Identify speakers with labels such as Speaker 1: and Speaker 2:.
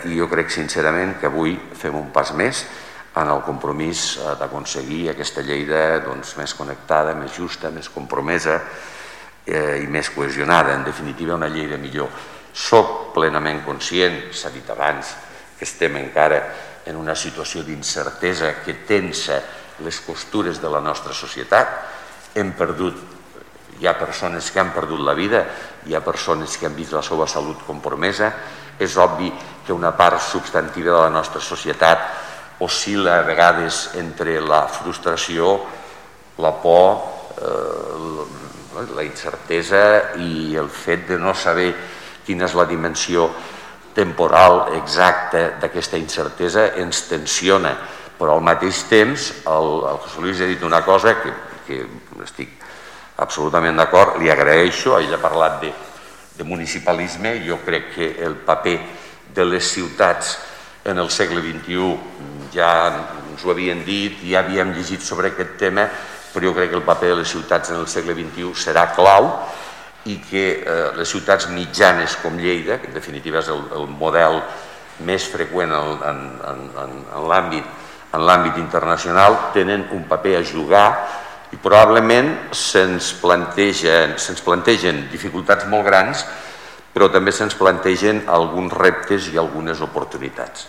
Speaker 1: I jo crec sincerament que avui fem un pas més en el compromís d'aconseguir aquesta Lleida més connectada, més justa, més compromesa i més cohesionada. En definitiva, una Lleida millor. Soc plenament conscient, s'ha dit abans, que estem encara en una situació d'incertesa que tensa les costures de la nostra societat. Hi ha persones que han perdut la vida, hi ha persones que han vist la seva salut compromesa. És obvi que una part substantiva de la nostra societat oscil·la a vegades entre la frustració, la por, la incertesa i el fet de no saber quina és la dimensió temporal exacta d'aquesta incertesa ens tensiona. Però al mateix temps el José Luis ha dit una cosa que estic absolutament d'acord, li agraeixo, ell ha parlat de municipalisme. Jo crec que el paper de les ciutats en el segle XXI ja ens ho havien dit, ja havíem llegit sobre aquest tema, però jo crec que el paper de les ciutats en el segle XXI serà clau i que les ciutats mitjanes com Lleida, que en definitiva és el model més freqüent en l'àmbit internacional, tenen un paper a jugar i probablement se'ns plantegen dificultats molt grans, però també se'ns plantegen alguns reptes i algunes oportunitats.